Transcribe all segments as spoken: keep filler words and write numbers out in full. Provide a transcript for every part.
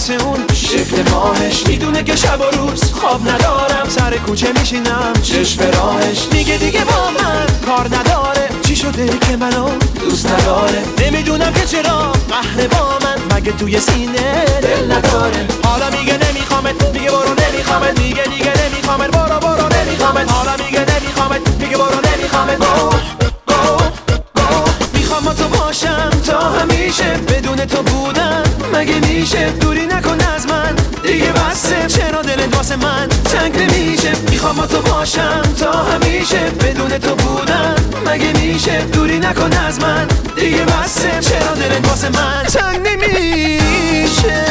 واسه اون شکل ماهش، میدونه که شب و روز خواب ندارم، سر کوچه میشینم چشم راهش، میگه دیگه با من کار نداره، چی شده که منو دوست نداره، نمیدونم که چرا قهر با من، مگه توی سینه دل نداره، حالا میگه نمیخوامت، میگه برو نمیخوامت، میگه دیگه نمیخوامت، برو برو نمیخوامت، حالا میگه نمیخوامت، میگه برو نمیخوامت، میخوام با تو باشم تا همیشه، بدون تو بودم مگه میشه، دوری نکن از من دیگه بسه، چرا دلت واسه من تنگ نمیشه، میخوام با تو باشم تا همیشه، بدون تو بودم مگه میشه، دوری نکن از من دیگه بسه، چرا دلت واسه من تنگ نمیشه.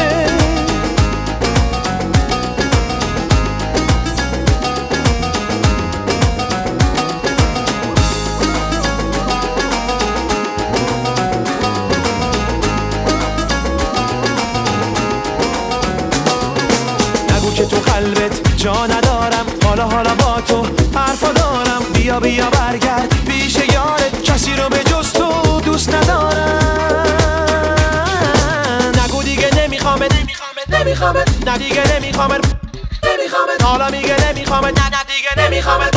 که تو قلبت جا ندارم، حالا حالا با تو حرفا دارم، بیا بیا برگرد پیش یارت، کسی رو به جز تو دوست ندارم، نگو دیگه نمیخوامت، نمیخوامت نمیخوامت، نه دیگه نمیخوامت، نمیخوامت، حالا میگه نمیخوامت، نه نه دیگه نمیخوامت،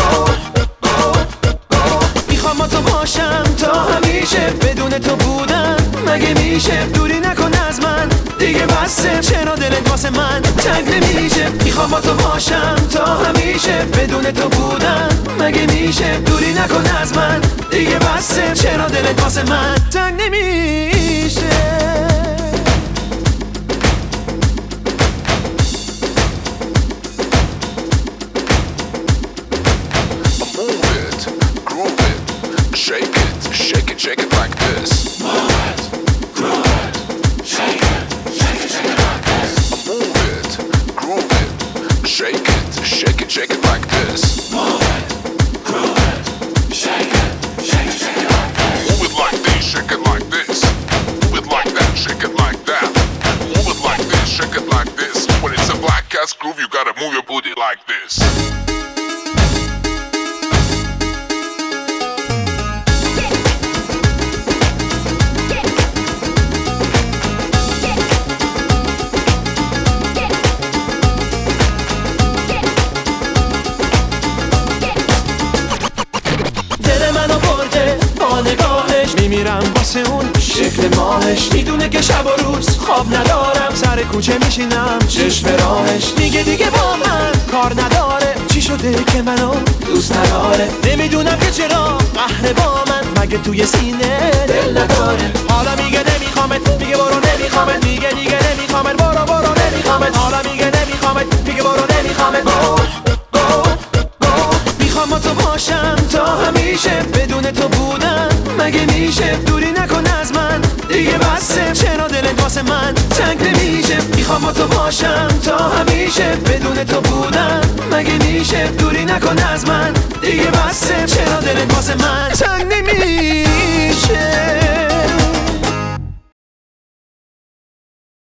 میخوام با تو باشم تا همیشه، بدون تو بودم مگه میشه، دوری نکن از من دیگه بسه، چرا دلت واسه من تنگ نمیشه، میخوام با تو باشم تا همیشه، بدون تو بودم مگه میشه، دوری نکن از من دیگه بسه، چرا دلت واسه من تنگ نمیشه. Shake it, shake it, shake it like this. Move it, groove it, shake it, shake it, shake it like this. Move it, groove it, shake it, shake it, shake it like this. Move it, groove it, shake it, shake it, shake it like this. Move it like this, shake it like this. Move it like that, shake it like that. Move it like this, shake it like this. When it's a black ass groove, you gotta move your booty like this. میمیرم واسه اون شکل ماهش، میدونه که شب و روز خواب ندارم، سر کوچه میشینم چشم راهش، میگه دیگه با من کار نداره، چی شده که منو دوست نداره، نمیدونم که چرا قهر با من، مگه توی سینه دل نداره، حالا میگه نمیخوامت، میگه برو نمیخوامت، میگه دیگه نمیخوامت، برو برو نمیخوامت، حالا میگه نمیخوامت، میگه برو نمیخوامت، میخوام با تو باشم تا همیشه، بدون تو بودم مگه میشه، دوری نکن از من دیگه بسه، چرا دلت واسه من تنگ نمیشه، میخوام با تو باشم تا همیشه، بدون تو بودم مگه میشه، دوری نکن از من دیگه بسه، چرا دلت واسه من تنگ نمیشه.